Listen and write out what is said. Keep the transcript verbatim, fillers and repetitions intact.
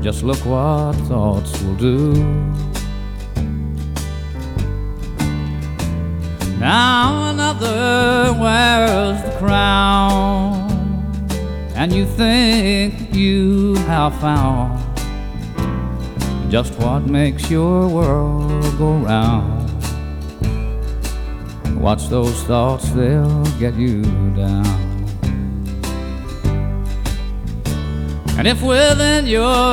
Just look what thoughts will do. Now another wears the crown, and you think you have found just what makes your world go round. Watch those thoughts, they'll get you down. And if within your